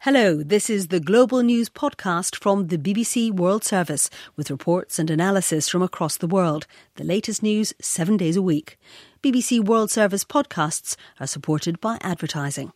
Hello, this is the Global News podcast from the BBC World Service with reports and analysis from across the world. The latest news 7 days a week. BBC World Service podcasts are supported by advertising.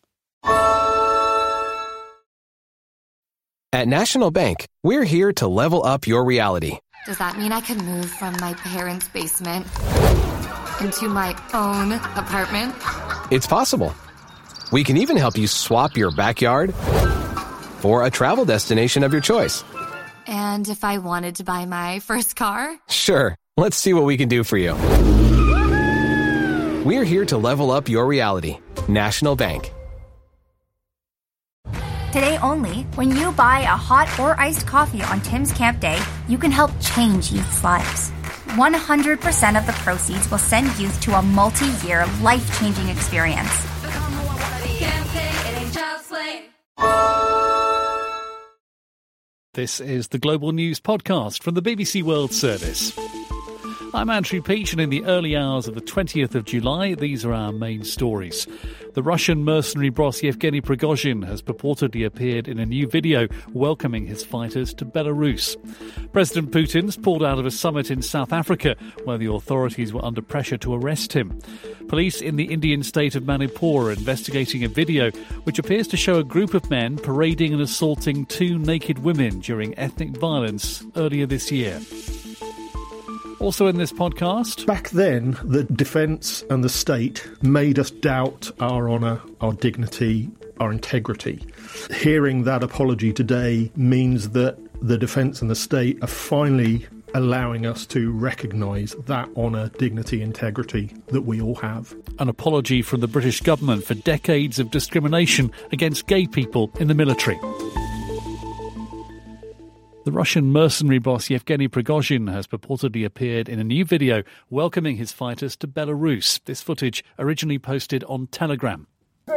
At National Bank, we're here to level up your reality. Does that mean I can move from my parents' basement into my own apartment? It's possible. We can even help you swap your backyard for a travel destination of your choice. And if I wanted to buy my first car? Sure. Let's see what we can do for you. We're here to level up your reality. National Bank. Today only, when you buy a hot or iced coffee on Tim's Camp Day, you can help change youth's lives. 100% of the proceeds will send youth to a multi-year, life-changing experience. This is the Global News podcast from the BBC World Service. I'm Andrew Peach, and in the early hours of the 20th of July, these are our main stories. The Russian mercenary boss Yevgeny Prigozhin has purportedly appeared in a new video welcoming his fighters to Belarus. President Putin's pulled out of a summit in South Africa, where the authorities were under pressure to arrest him. Police in the Indian state of Manipur are investigating a video which appears to show a group of men parading and assaulting two naked women during ethnic violence earlier this year. Also in this podcast... Back then, the defence and the state made us doubt our honour, our dignity, our integrity. Hearing that apology today means that the defence and the state are finally allowing us to recognise that honour, dignity, integrity that we all have. An apology from the British government for decades of discrimination against gay people in the military. The Russian mercenary boss Yevgeny Prigozhin has purportedly appeared in a new video welcoming his fighters to Belarus. This footage originally posted on Telegram.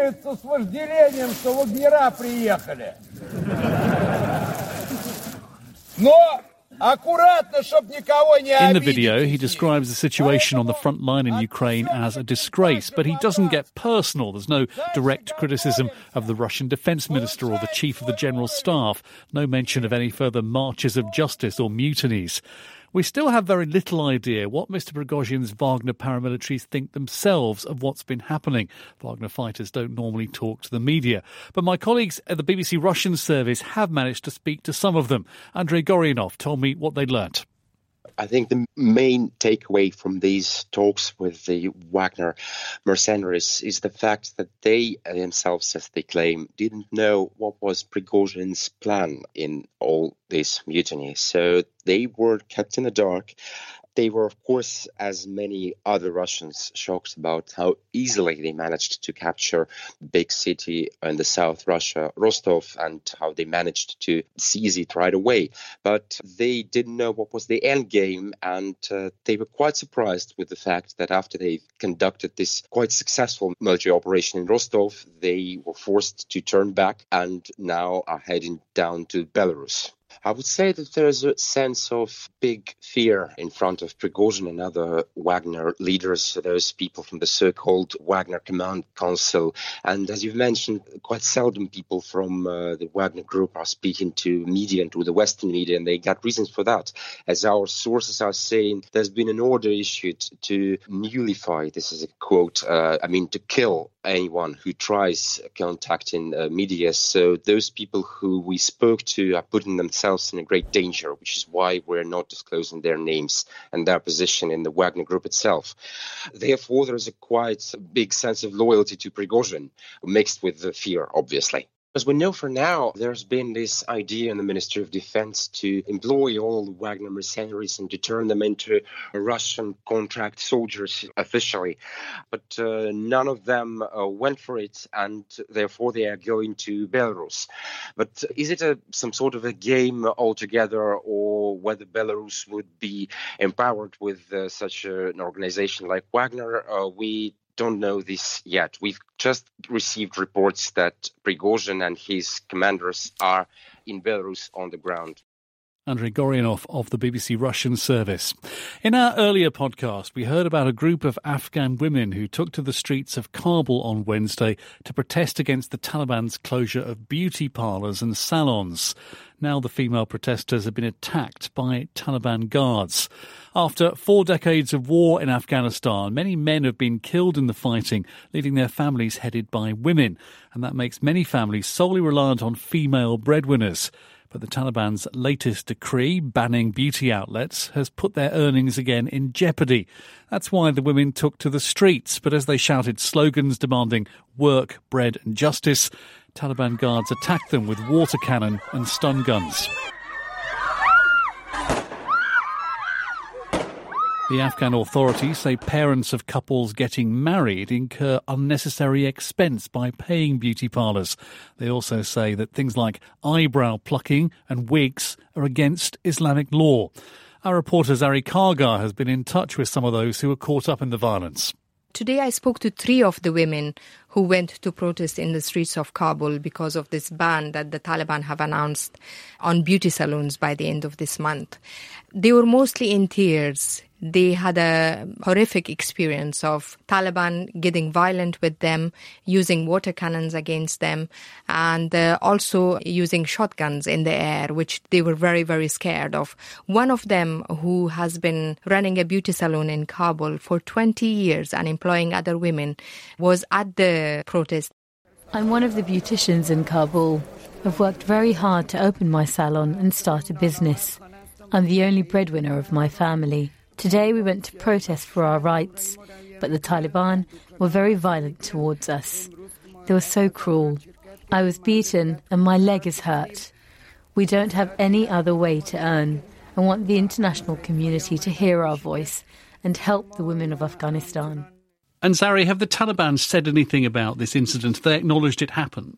In the video, he describes the situation on the front line in Ukraine as a disgrace, but he doesn't get personal. There's no direct criticism of the Russian defense minister or the chief of the general staff. No mention of any further marches of justice or mutinies. We still have very little idea what Mr. Prigozhin's Wagner paramilitaries think themselves of what's been happening. Wagner fighters don't normally talk to the media. But my colleagues at the BBC Russian service have managed to speak to some of them. Andrei Goryanov told me what they'd learnt. I think the main takeaway from these talks with the Wagner mercenaries is the fact that they themselves, as they claim, didn't know what was Prigozhin's plan in all this mutiny. So they were kept in the dark. They were, of course, as many other Russians, shocked about how easily they managed to capture big city in the South Russia, Rostov, and how they managed to seize it right away. But they didn't know what was the end game, and they were quite surprised with the fact that after they conducted this quite successful military operation in Rostov, they were forced to turn back and now are heading down to Belarus. I would say that there is a sense of big fear in front of Prigozhin and other Wagner leaders, those people from the so-called Wagner Command Council. And as you've mentioned, quite seldom people from the Wagner Group are speaking to media and to the Western media, and they got reasons for that. As our sources are saying, there's been an order issued to nullify, this is a quote, to kill anyone who tries contacting media. So those people who we spoke to are putting themselves in a great danger, which is why we're not disclosing their names and their position in the Wagner Group itself. Therefore, there is a quite big sense of loyalty to Prigozhin, mixed with the fear, obviously. As we know for now, there's been this idea in the Ministry of Defense to employ all the Wagner mercenaries and to turn them into Russian contract soldiers officially. But none of them went for it, and therefore they are going to Belarus. But is it some sort of a game altogether, or whether Belarus would be empowered with such an organization like Wagner? We don't know this yet. We've just received reports that Prigozhin and his commanders are in Belarus on the ground. Andrei Goryanov of the BBC Russian service. In our earlier podcast, we heard about a group of Afghan women who took to the streets of Kabul on Wednesday to protest against the Taliban's closure of beauty parlours and salons. Now the female protesters have been attacked by Taliban guards. After 4 decades of war in Afghanistan, many men have been killed in the fighting, leaving their families headed by women. And that makes many families solely reliant on female breadwinners. But the Taliban's latest decree banning beauty outlets has put their earnings again in jeopardy. That's why the women took to the streets. But as they shouted slogans demanding work, bread and justice, Taliban guards attacked them with water cannon and stun guns. The Afghan authorities say parents of couples getting married incur unnecessary expense by paying beauty parlours. They also say that things like eyebrow plucking and wigs are against Islamic law. Our reporter Zari Kargar has been in touch with some of those who were caught up in the violence. Today I spoke to 3 of the women who went to protest in the streets of Kabul because of this ban that the Taliban have announced on beauty salons by the end of this month. They were mostly in tears. They had a horrific experience of Taliban getting violent with them, using water cannons against them, and also using shotguns in the air, which they were very, very scared of. One of them, who has been running a beauty salon in Kabul for 20 years and employing other women, was at the protest. I'm one of the beauticians in Kabul. I've worked very hard to open my salon and start a business. I'm the only breadwinner of my family. Today we went to protest for our rights, but the Taliban were very violent towards us. They were so cruel. I was beaten and my leg is hurt. We don't have any other way to earn and want the international community to hear our voice and help the women of Afghanistan. And Zari, have the Taliban said anything about this incident? Have they acknowledged it happened?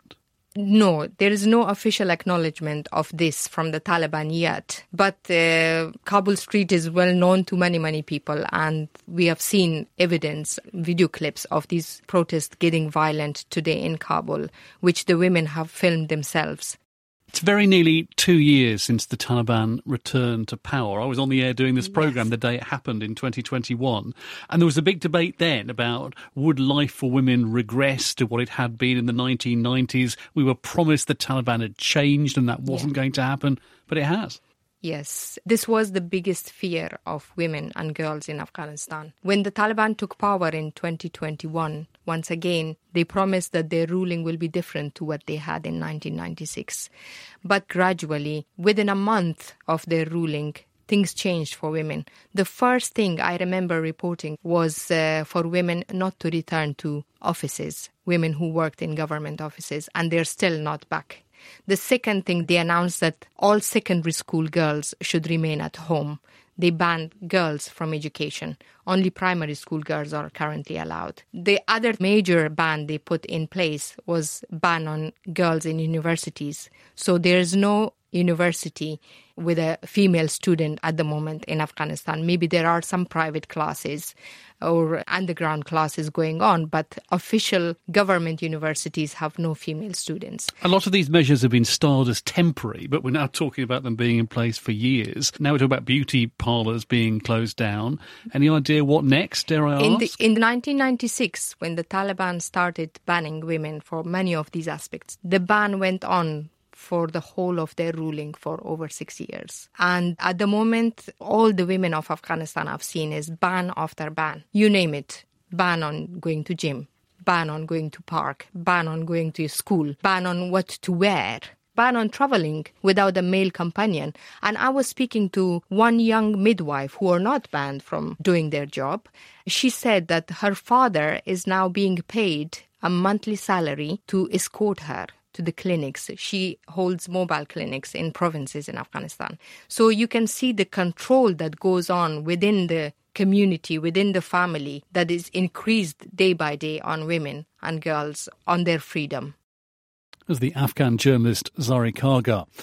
No, there is no official acknowledgement of this from the Taliban yet. But Kabul street is well known to many, many people. And we have seen evidence, video clips of these protests getting violent today in Kabul, which the women have filmed themselves. It's very nearly 2 years since the Taliban returned to power. I was on the air doing this programme the day it happened in 2021. And there was a big debate then about would life for women regress to what it had been in the 1990s. We were promised the Taliban had changed and that wasn't going to happen, but it has. Yes, this was the biggest fear of women and girls in Afghanistan. When the Taliban took power in 2021, once again, they promised that their ruling will be different to what they had in 1996. But gradually, within a month of their ruling, things changed for women. The first thing I remember reporting was for women not to return to offices, women who worked in government offices, and they're still not back. The second thing, they announced that all secondary school girls should remain at home. They banned girls from education. Only primary school girls are currently allowed. The other major ban they put in place was ban on girls in universities. So there is no university with a female student at the moment in Afghanistan. Maybe there are some private classes or underground classes going on, but official government universities have no female students. A lot of these measures have been styled as temporary, but we're now talking about them being in place for years. Now we're talking about beauty parlours being closed down. Any idea what next, dare I ask? In 1996, when the Taliban started banning women for many of these aspects, the ban went on for the whole of their ruling for over 6 years. And at the moment, all the women of Afghanistan have seen is ban after ban. You name it. Ban on going to gym, ban on going to park, ban on going to school, ban on what to wear, ban on traveling without a male companion. And I was speaking to one young midwife who are not banned from doing their job. She said that her father is now being paid a monthly salary to escort her to the clinics. She holds mobile clinics in provinces in Afghanistan. So you can see the control that goes on within the community, within the family, that is increased day by day on women and girls, on their freedom. As the Afghan journalist Zari Kargar.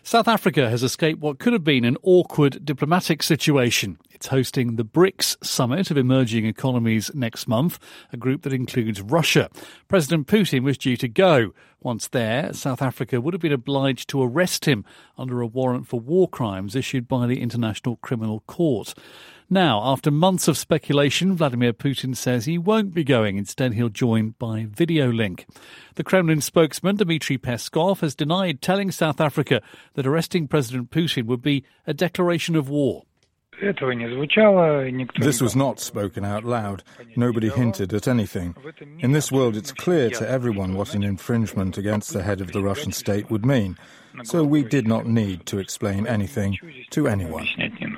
South Africa has escaped what could have been an awkward diplomatic situation. It's hosting the BRICS summit of emerging economies next month, a group that includes Russia. President Putin was due to go. Once there, South Africa would have been obliged to arrest him under a warrant for war crimes issued by the International Criminal Court. Now, after months of speculation, Vladimir Putin says he won't be going. Instead, he'll join by video link. The Kremlin spokesman, Dmitry Peskov, has denied telling South Africa that arresting President Putin would be a declaration of war. This was not spoken out loud. Nobody hinted at anything. In this world, it's clear to everyone what an infringement against the head of the Russian state would mean. So we did not need to explain anything to anyone.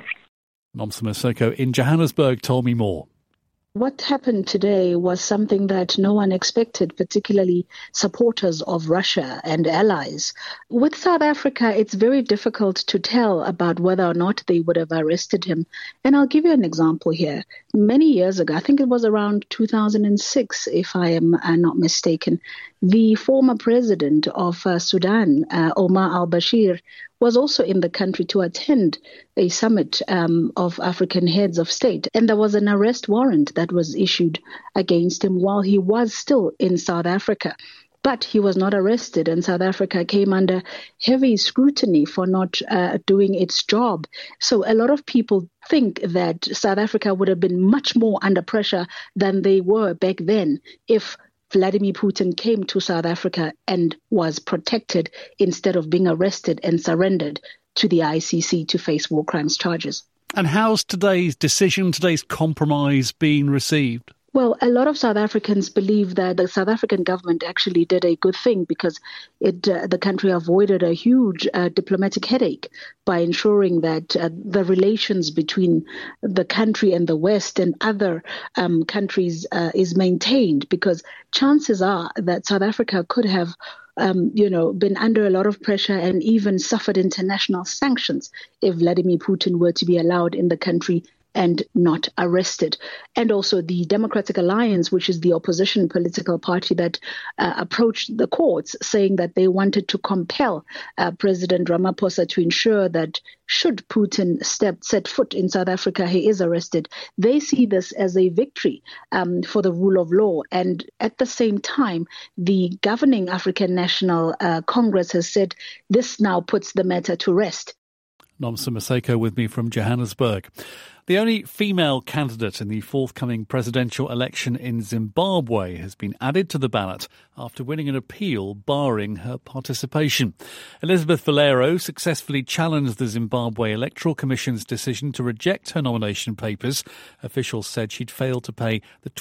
Nomsa Sissoko in Johannesburg told me more. What happened today was something that no one expected, particularly supporters of Russia and allies. With South Africa, it's very difficult to tell about whether or not they would have arrested him. And I'll give you an example here. Many years ago, I think it was around 2006, if I am not mistaken, the former president of Sudan, Omar al-Bashir, was also in the country to attend a summit of African heads of state. And there was an arrest warrant that was issued against him while he was still in South Africa. But he was not arrested, and South Africa came under heavy scrutiny for not doing its job. So a lot of people think that South Africa would have been much more under pressure than they were back then if Vladimir Putin came to South Africa and was protected instead of being arrested and surrendered to the ICC to face war crimes charges. And how's today's decision, today's compromise been received? Well, a lot of South Africans believe that the South African government actually did a good thing because the country avoided a huge diplomatic headache by ensuring that the relations between the country and the West and other countries is maintained, because chances are that South Africa could have been under a lot of pressure and even suffered international sanctions if Vladimir Putin were to be allowed in the country and not arrested. And also the Democratic Alliance, which is the opposition political party that approached the courts saying that they wanted to compel President Ramaphosa to ensure that should Putin set foot in South Africa, he is arrested. They see this as a victory for the rule of law. And at the same time, the governing African National Congress has said this now puts the matter to rest. Nomsa Sissoko with me from Johannesburg. The only female candidate in the forthcoming presidential election in Zimbabwe has been added to the ballot after winning an appeal barring her participation. Elizabeth Valero successfully challenged the Zimbabwe Electoral Commission's decision to reject her nomination papers. Officials said she'd failed to pay the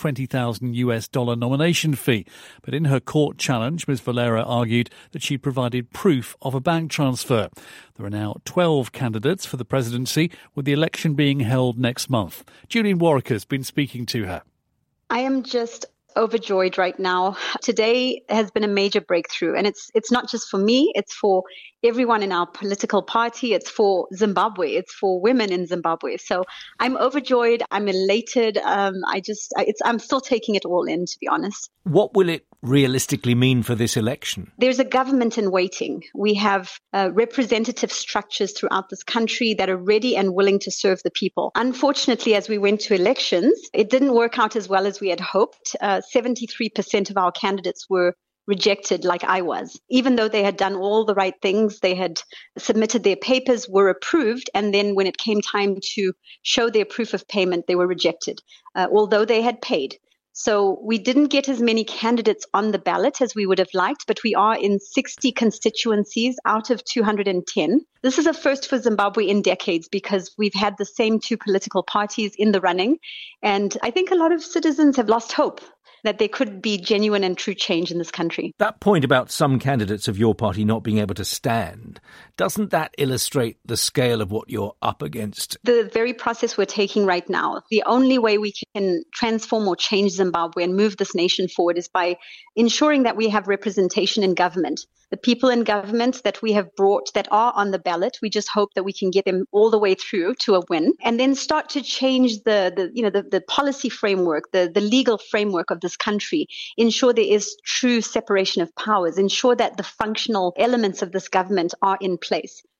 $20,000 nomination fee. But in her court challenge, Ms. Valero argued that she'd provided proof of a bank transfer. There are now 12 candidates for the presidency, with the election being held next month. Julian Warwick has been speaking to her. I am just overjoyed right now. Today has been a major breakthrough, and it's not just for me, it's for everyone in our political party, it's for Zimbabwe, it's for women in Zimbabwe. So I'm overjoyed, I'm elated, I'm still taking it all in, to be honest. What will it realistically mean for this election? There's a government in waiting. We have representative structures throughout this country that are ready and willing to serve the people. Unfortunately, as we went to elections, it didn't work out as well as we had hoped. 73% of our candidates were rejected, like I was. Even though they had done all the right things, they had submitted their papers, were approved, and then when it came time to show their proof of payment, they were rejected, although they had paid. So we didn't get as many candidates on the ballot as we would have liked, but we are in 60 constituencies out of 210. This is a first for Zimbabwe in decades because we've had the same two political parties in the running. And I think a lot of citizens have lost hope that there could be genuine and true change in this country. That point about some candidates of your party not being able to stand, doesn't that illustrate the scale of what you're up against? The very process we're taking right now, the only way we can transform or change Zimbabwe and move this nation forward is by ensuring that we have representation in government. The people in government that we have brought that are on the ballot, we just hope that we can get them all the way through to a win, and then start to change the policy framework, the legal framework of this country, ensure there is true separation of powers, ensure that the functional elements of this government are in place.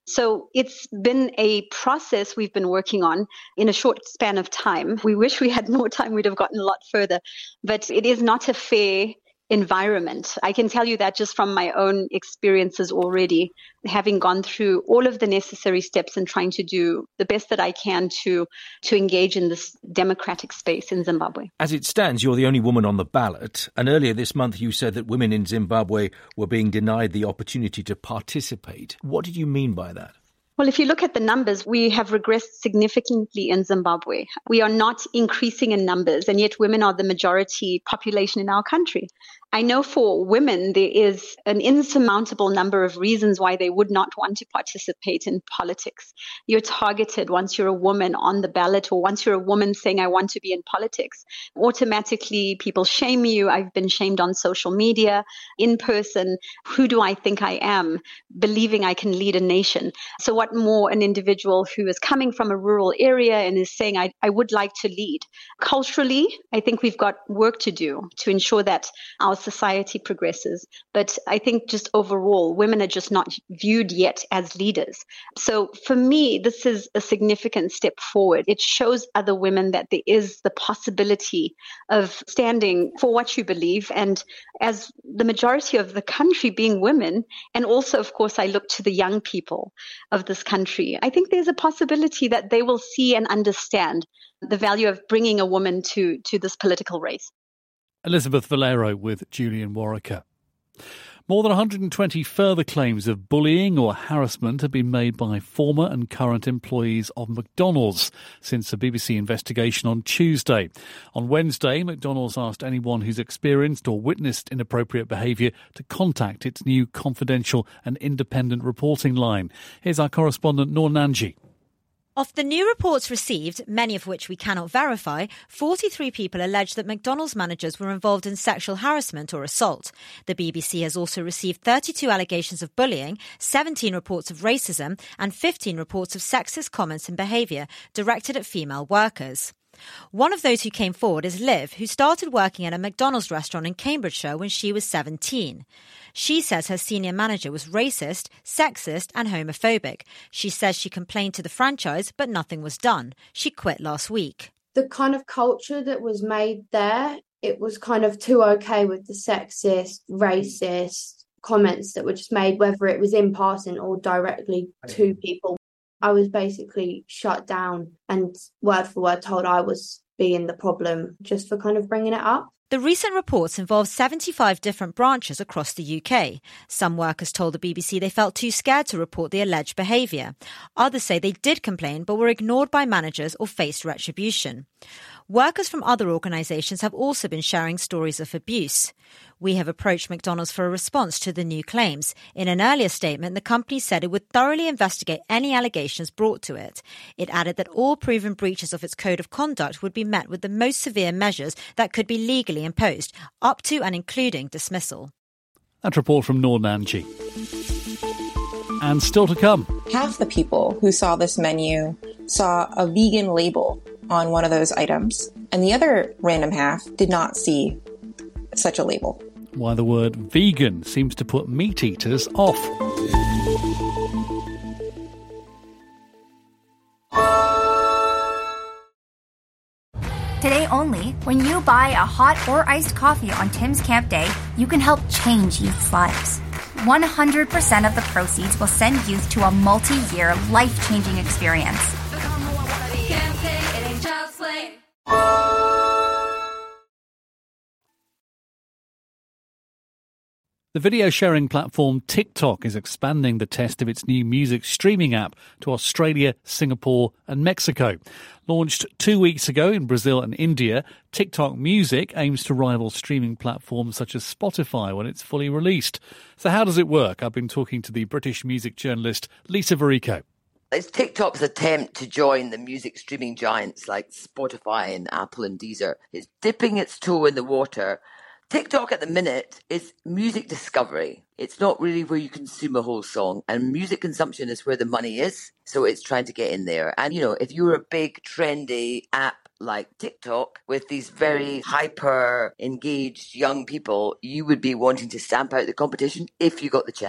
So it's been a process we've been working on in a short span of time. We wish we had more time, we'd have gotten a lot further, but it is not a fair environment. I can tell you that just from my own experiences already, having gone through all of the necessary steps and trying to do the best that I can to engage in this democratic space in Zimbabwe. As it stands, you're the only woman on the ballot. And earlier this month, you said that women in Zimbabwe were being denied the opportunity to participate. What did you mean by that? Well, if you look at the numbers, we have regressed significantly in Zimbabwe. We are not increasing in numbers, and yet women are the majority population in our country. I know for women, there is an insurmountable number of reasons why they would not want to participate in politics. You're targeted once you're a woman on the ballot, or once you're a woman saying, I want to be in politics. Automatically, people shame you. I've been shamed on social media, in person. Who do I think I am? Believing I can lead a nation. So what more an individual who is coming from a rural area and is saying, I would like to lead. Culturally, I think we've got work to do to ensure that our society progresses. But I think just overall, women are just not viewed yet as leaders. So for me, this is a significant step forward. It shows other women that there is the possibility of standing for what you believe. And as the majority of the country being women, and also, of course, I look to the young people of this country, I think there's a possibility that they will see and understand the value of bringing a woman to this political race. Elizabeth Valero with Julian Warwicker. More than 120 further claims of bullying or harassment have been made by former and current employees of McDonald's since a BBC investigation on Tuesday. On Wednesday, McDonald's asked anyone who's experienced or witnessed inappropriate behaviour to contact its new confidential and independent reporting line. Here's our correspondent Noor Nanji. Of the new reports received, many of which we cannot verify, 43 people allege that McDonald's managers were involved in sexual harassment or assault. The BBC has also received 32 allegations of bullying, 17 reports of racism, and 15 reports of sexist comments and behaviour directed at female workers. One of those who came forward is Liv, who started working at a McDonald's restaurant in Cambridgeshire when she was 17. She says her senior manager was racist, sexist and homophobic. She says she complained to the franchise, but nothing was done. She quit last week. The kind of culture that was made there, it was kind of too okay with the sexist, racist comments that were just made, whether it was in passing or directly to people. I was basically shut down and word for word told I was being the problem just for kind of bringing it up. The recent reports involve 75 different branches across the UK. Some workers told the BBC they felt too scared to report the alleged behaviour. Others say they did complain but were ignored by managers or faced retribution. Workers from other organisations have also been sharing stories of abuse. We have approached McDonald's for a response to the new claims. In an earlier statement, the company said it would thoroughly investigate any allegations brought to it. It added that all proven breaches of its code of conduct would be met with the most severe measures that could be legally imposed, up to and including dismissal. That report from Noor Nanji. And still to come. Half the people who saw this menu saw a vegan label on one of those items, and the other random half did not see such a label. Why the word vegan seems to put meat eaters off. Today only, when you buy a hot or iced coffee on Tim's Camp Day, you can help change youth's lives. 100% of the proceeds will send youth to a multi-year, life-changing experience. The video sharing platform TikTok is expanding the test of its new music streaming app to Australia, Singapore and Mexico. Launched 2 weeks ago in Brazil and India, TikTok Music aims to rival streaming platforms such as Spotify when it's fully released. So how does it work? I've been talking to the British music journalist Lisa Verico. It's TikTok's attempt to join the music streaming giants like Spotify and Apple and Deezer. It's dipping its toe in the water. TikTok at the minute is music discovery. It's not really where you consume a whole song, and music consumption is where the money is. So it's trying to get in there. And, you know, if you're a big trendy app like TikTok with these very hyper engaged young people, you would be wanting to stamp out the competition if you got the chance.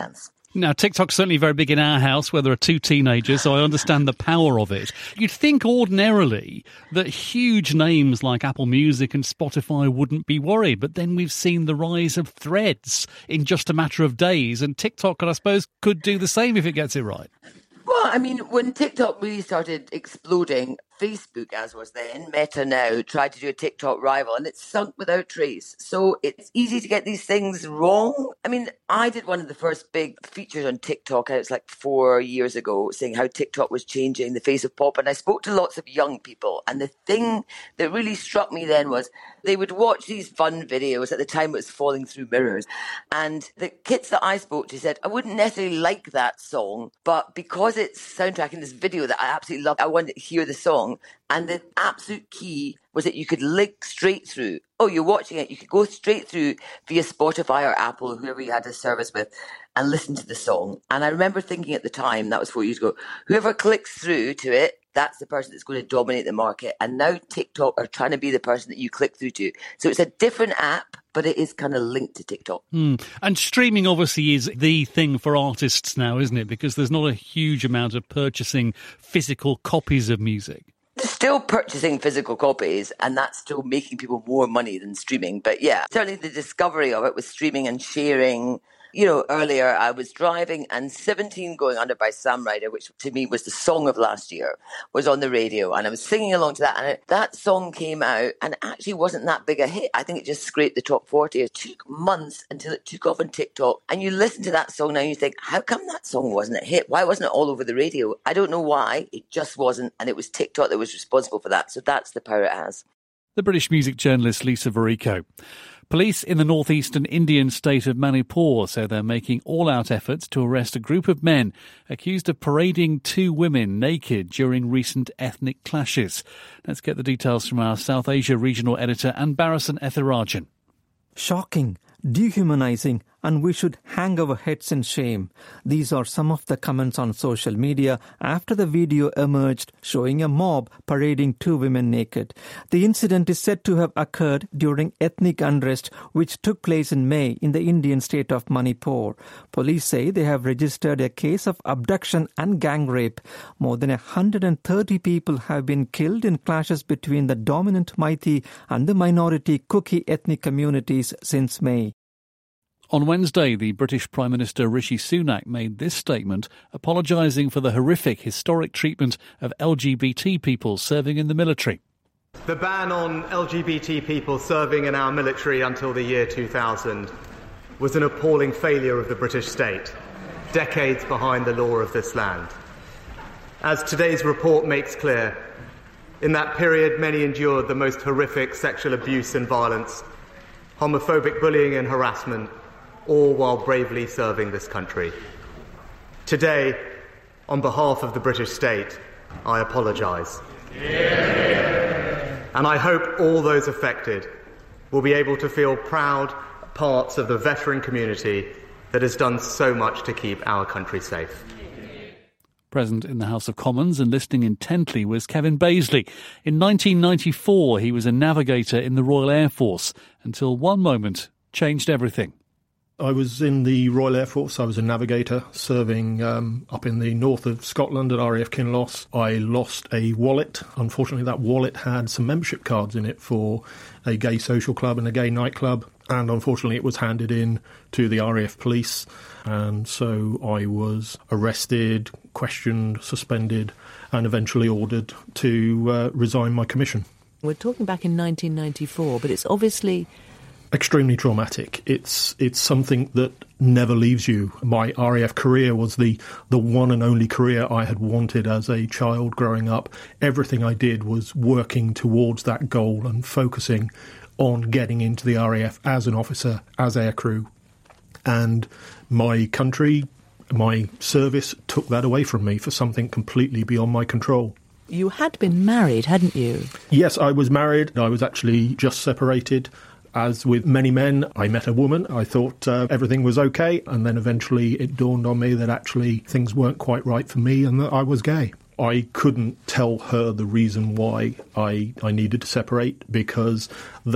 Now, TikTok's certainly very big in our house where there are two teenagers, so I understand the power of it. You'd think ordinarily that huge names like Apple Music and Spotify wouldn't be worried, but then we've seen the rise of Threads in just a matter of days, and TikTok, I suppose, could do the same if it gets it right. Well, I mean, when TikTok really started exploding, Facebook, as was then, Meta now, tried to do a TikTok rival, and it's sunk without trace. So it's easy to get these things wrong. I mean, I did one of the first big features on TikTok, it's like 4 years ago, saying how TikTok was changing the face of pop. And I spoke to lots of young people. And the thing that really struck me then was they would watch these fun videos. At the time, it was Falling Through Mirrors. And the kids that I spoke to said, I wouldn't necessarily like that song, but because it's soundtracking this video that I absolutely love, I wanted to hear the song. And the absolute key was that you could link straight through. Oh, you're watching it. You could go straight through via Spotify or Apple, whoever you had a service with, and listen to the song. And I remember thinking at the time, that was 4 years ago, whoever clicks through to it, that's the person that's going to dominate the market. And now TikTok are trying to be the person that you click through to. So it's a different app, but it is kind of linked to TikTok. And streaming obviously is the thing for artists now, isn't it? Because there's not a huge amount of purchasing physical copies of music. They're still purchasing physical copies, and that's still making people more money than streaming. But yeah, certainly the discovery of it with streaming and sharing. You know, earlier I was driving and 17 Going Under by Sam Ryder, which to me was the song of last year, was on the radio, and I was singing along to that, and that song came out and actually wasn't that big a hit. I think it just scraped the top 40. It took months until it took off on TikTok, and you listen to that song now and you think, how come that song wasn't a hit? Why wasn't it all over the radio? I don't know why. It just wasn't, and it was TikTok that was responsible for that. So that's the power it has. The British music journalist Lisa Verrico. Police in the northeastern Indian state of Manipur say they're making all-out efforts to arrest a group of men accused of parading two women naked during recent ethnic clashes. Let's get the details from our South Asia regional editor, Anbarasan Ethirajan. Shocking, dehumanizing, and we should hang our heads in shame. These are some of the comments on social media after the video emerged showing a mob parading two women naked. The incident is said to have occurred during ethnic unrest which took place in May in the Indian state of Manipur. Police say they have registered a case of abduction and gang rape. More than 130 people have been killed in clashes between the dominant Meitei and the minority Kuki ethnic communities since May. On Wednesday, the British Prime Minister Rishi Sunak made this statement, apologising for the horrific historic treatment of LGBT people serving in the military. The ban on LGBT people serving in our military until the year 2000 was an appalling failure of the British state, decades behind the law of this land. As today's report makes clear, in that period many endured the most horrific sexual abuse and violence, homophobic bullying and harassment, all while bravely serving this country. Today, on behalf of the British state, I apologise. And I hope all those affected will be able to feel proud parts of the veteran community that has done so much to keep our country safe. Present in the House of Commons and listening intently was Kevin Bazley. In 1994, he was a navigator in the Royal Air Force until one moment changed everything. I was in the Royal Air Force. I was a navigator serving up in the north of Scotland at RAF Kinloss. I lost a wallet. Unfortunately, that wallet had some membership cards in it for a gay social club and a gay nightclub. And unfortunately, it was handed in to the RAF police. And so I was arrested, questioned, suspended, and eventually ordered to resign my commission. We're talking back in 1994, but it's obviously extremely traumatic. It's something that never leaves you. My RAF career was the one and only career I had wanted as a child growing up. Everything I did was working towards that goal and focusing on getting into the RAF as an officer, as aircrew. And my country, my service took that away from me for something completely beyond my control. You had been married, hadn't you? Yes, I was married. I was actually just separated. As with many men, I met a woman. I thought everything was okay, and then eventually it dawned on me that actually things weren't quite right for me and that I was gay. I couldn't tell her the reason why I needed to separate, because that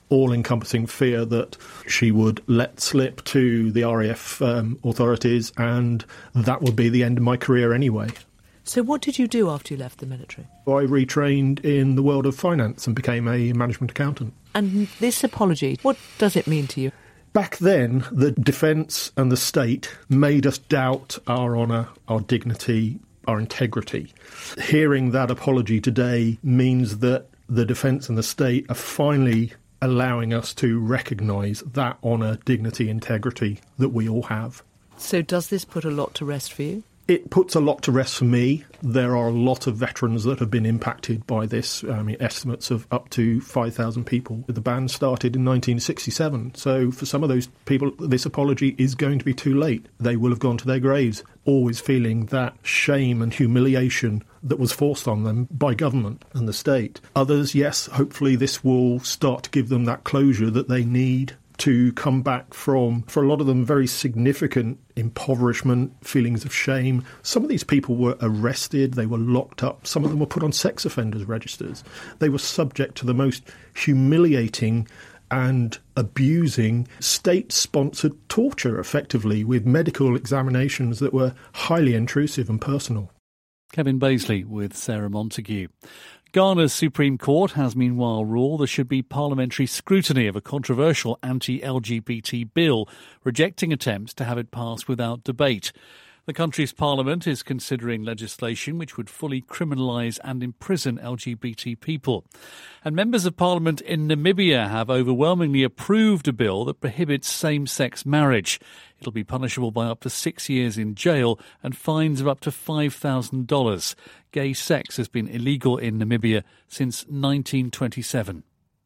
all-encompassing fear that she would let slip to the RAF authorities, and that would be the end of my career anyway. So what did you do after you left the military? I retrained in the world of finance and became a management accountant. And this apology, what does it mean to you? Back then, the defence and the state made us doubt our honour, our dignity, our integrity. Hearing that apology today means that the defence and the state are finally allowing us to recognise that honour, dignity, integrity that we all have. So does this put a lot to rest for you? It puts a lot to rest for me. There are a lot of veterans that have been impacted by this. Estimates of up to 5,000 people. The ban started in 1967. So for some of those people, this apology is going to be too late. They will have gone to their graves, always feeling that shame and humiliation that was forced on them by government and the state. Others, yes, hopefully this will start to give them that closure that they need to come back from, for a lot of them, very significant impoverishment, feelings of shame. Some of these people were arrested, they were locked up, some of them were put on sex offenders registers. They were subject to the most humiliating and abusing state-sponsored torture, effectively, with medical examinations that were highly intrusive and personal. Kevin Baisley with Sarah Montague. Ghana's Supreme Court has meanwhile ruled there should be parliamentary scrutiny of a controversial anti-LGBT bill, rejecting attempts to have it passed without debate. The country's parliament is considering legislation which would fully criminalise and imprison LGBT people. And members of parliament in Namibia have overwhelmingly approved a bill that prohibits same-sex marriage. It'll be punishable by up to 6 years in jail and fines of up to $5,000. Gay sex has been illegal in Namibia since 1927.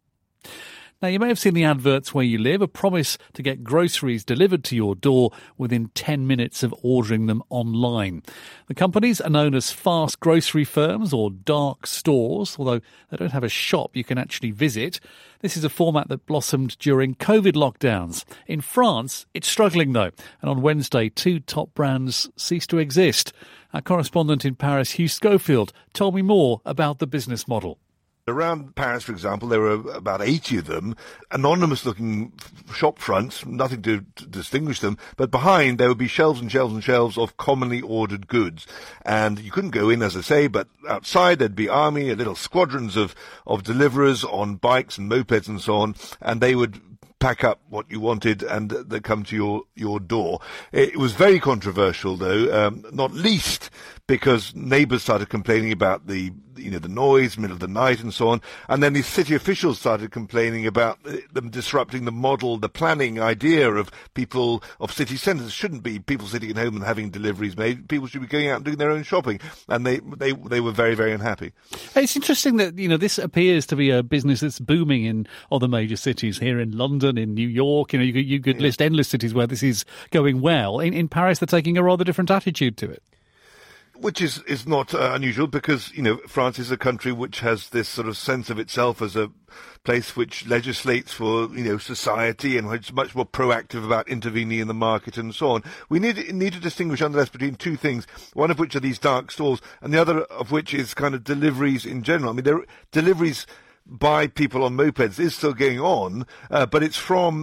Now, you may have seen the adverts where you live, a promise to get groceries delivered to your door within 10 minutes of ordering them online. The companies are known as fast grocery firms or dark stores, although they don't have a shop you can actually visit. This is a format that blossomed during COVID lockdowns. In France, it's struggling though, and on Wednesday, 2 top brands ceased to exist. Our correspondent in Paris, Hugh Schofield, told me more about the business model. Around Paris, for example, there were about 80 of them, anonymous-looking shop fronts, nothing to distinguish them, but behind there would be shelves and shelves and shelves of commonly ordered goods. And you couldn't go in, as I say, but outside there'd be army, little squadrons of deliverers on bikes and mopeds and so on, and they would pack up what you wanted and they come to your door. It was very controversial, though, not least because neighbours started complaining about the noise, middle of the night and so on. And then the city officials started complaining about them disrupting the model, the planning idea of people, of city centres. Shouldn't be people sitting at home and having deliveries made. People should be going out and doing their own shopping. And they were very, very unhappy. It's interesting that, this appears to be a business that's booming in other major cities, here in London, in New York. You could list endless cities where this is going well. In Paris, they're taking a rather different attitude to it. Which is not unusual because, France is a country which has this sort of sense of itself as a place which legislates for, society and which is much more proactive about intervening in the market and so on. We need to distinguish nonetheless between two things, one of which are these dark stores and the other of which is kind of deliveries in general. I mean, there deliveries by people on mopeds is still going on, but it's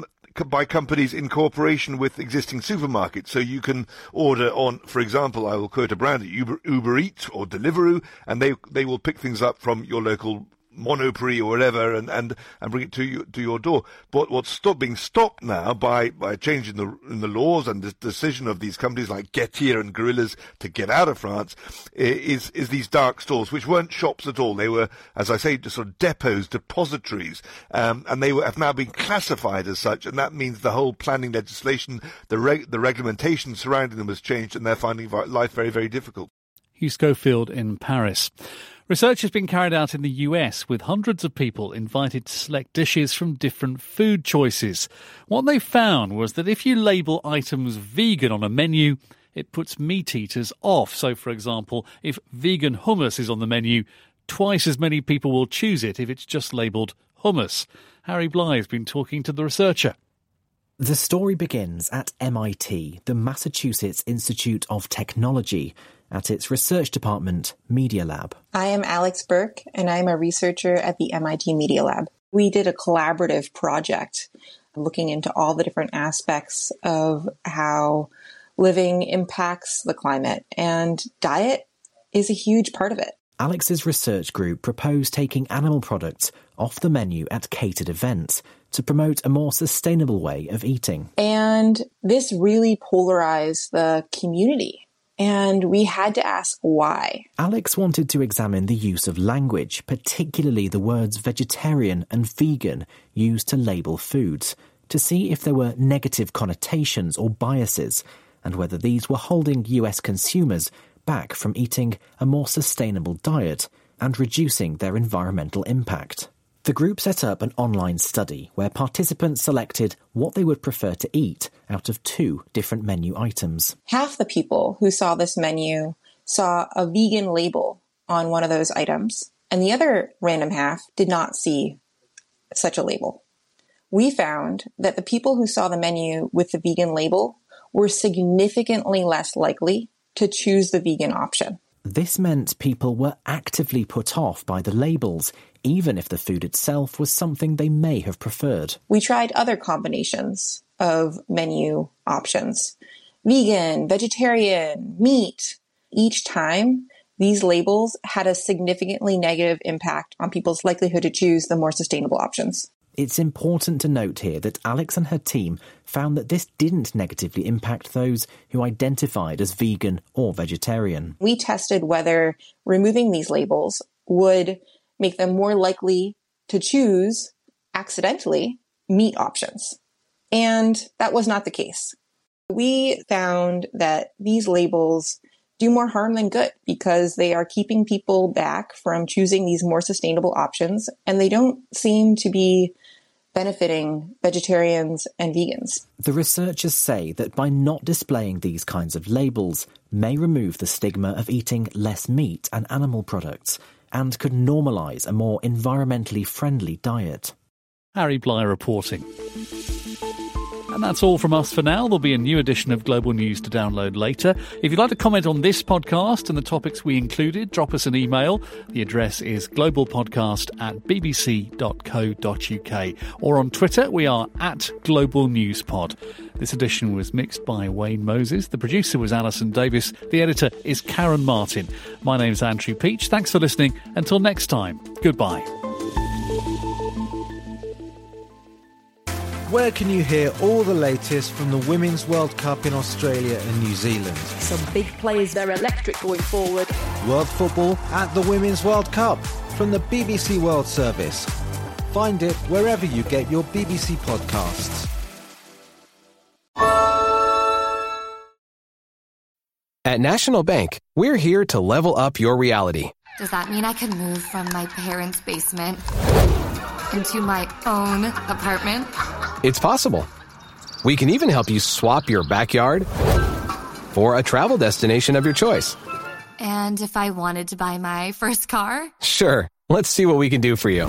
by companies in cooperation with existing supermarkets. So you can order on, for example, I will quote a brand, Uber Eats or Deliveroo, and they will pick things up from your local Monoprix or whatever and bring it to your door. But what's being stopped now by a change in the laws and the decision of these companies like Getir and Gorillas to get out of France is these dark stores, which weren't shops at all. They were, as I say, just sort of depots, depositories, and they have now been classified as such, and that means the whole planning legislation, the reglementation surrounding them has changed, and they're finding life very, very difficult. Hugh Schofield in Paris. Research has been carried out in the US with hundreds of people invited to select dishes from different food choices. What they found was that if you label items vegan on a menu, it puts meat eaters off. So, for example, if vegan hummus is on the menu, twice as many people will choose it if it's just labelled hummus. Harry Bly has been talking to the researcher. The story begins at MIT, the Massachusetts Institute of Technology, at its research department, Media Lab. I am Alex Burke, and I am a researcher at the MIT Media Lab. We did a collaborative project looking into all the different aspects of how living impacts the climate, and diet is a huge part of it. Alex's research group proposed taking animal products off the menu at catered events to promote a more sustainable way of eating. And this really polarized the community, and we had to ask why. Alex wanted to examine the use of language, particularly the words vegetarian and vegan used to label foods, to see if there were negative connotations or biases, and whether these were holding US consumers back from eating a more sustainable diet and reducing their environmental impact. The group set up an online study where participants selected what they would prefer to eat out of 2 different menu items. Half the people who saw this menu saw a vegan label on one of those items, and the other random half did not see such a label. We found that the people who saw the menu with the vegan label were significantly less likely to choose the vegan option. This meant people were actively put off by the labels, even if the food itself was something they may have preferred. We tried other combinations of menu options: vegan, vegetarian, meat. Each time, these labels had a significantly negative impact on people's likelihood to choose the more sustainable options. It's important to note here that Alex and her team found that this didn't negatively impact those who identified as vegan or vegetarian. We tested whether removing these labels would make them more likely to choose, accidentally, meat options. And that was not the case. We found that these labels do more harm than good because they are keeping people back from choosing these more sustainable options, and they don't seem to be benefiting vegetarians and vegans. The researchers say that by not displaying these kinds of labels may remove the stigma of eating less meat and animal products and could normalise a more environmentally friendly diet. Harry Bly reporting. And that's all from us for now. There'll be a new edition of Global News to download later. If you'd like to comment on this podcast and the topics we included, drop us an email. The address is globalpodcast@bbc.co.uk. Or on Twitter, we are @GlobalNewsPod. This edition was mixed by Wayne Moses. The producer was Alison Davis. The editor is Karen Martin. My name's Andrew Peach. Thanks for listening. Until next time, goodbye. Where can you hear all the latest from the Women's World Cup in Australia and New Zealand? Some big players, they're electric going forward. World football at the Women's World Cup from the BBC World Service. Find it wherever you get your BBC podcasts. At National Bank, we're here to level up your reality. Does that mean I can move from my parents' basement into my own apartment? It's possible. We can even help you swap your backyard for a travel destination of your choice. And if I wanted to buy my first car? Sure. Let's see what we can do for you.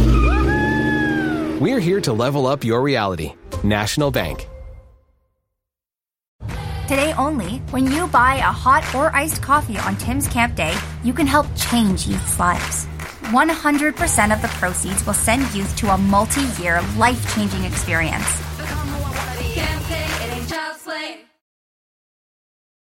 We're here to level up your reality. National Bank. Today only, when you buy a hot or iced coffee on Tim's Camp Day, you can help change youth's lives. 100% of the proceeds will send youth to a multi-year, life-changing experience.